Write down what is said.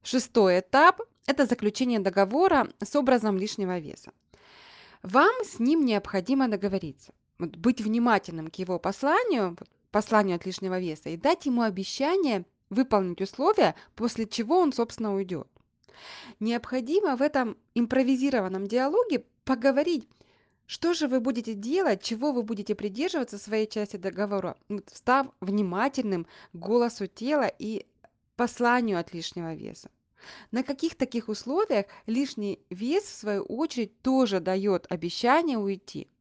Шестой этап– это заключение договора с образом лишнего веса. Вам с ним необходимо договориться, вот быть внимательным к его посланию, вот посланию от лишнего веса, и дать ему обещание выполнить условия, после чего он, собственно, уйдет. Необходимо в этом импровизированном диалоге поговорить, что же вы будете делать, чего вы будете придерживаться в своей части договора, вот став внимательным к голосу тела и посланию от лишнего веса. На каких таких условиях лишний вес, в свою очередь, тоже дает обещание уйти.